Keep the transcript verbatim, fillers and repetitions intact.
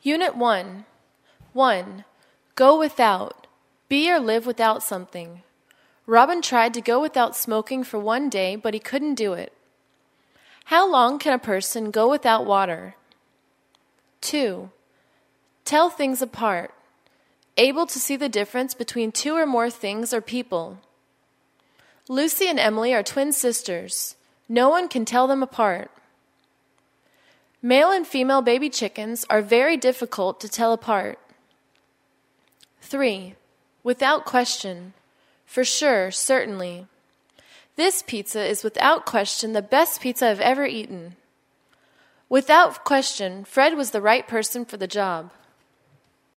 Unit one. one. Go without. Be or live without something. Robin tried to go without smoking for one day, but he couldn't do it. How long can a person go without water? two. Tell things apart. Able to see the difference between two or more things or people. Lucy and Emily are twin sisters. No one can tell them apart. Male and female baby chickens are very difficult to tell apart. three. Without question. For sure, certainly. This pizza is without question the best pizza I've ever eaten. Without question, Fred was the right person for the job.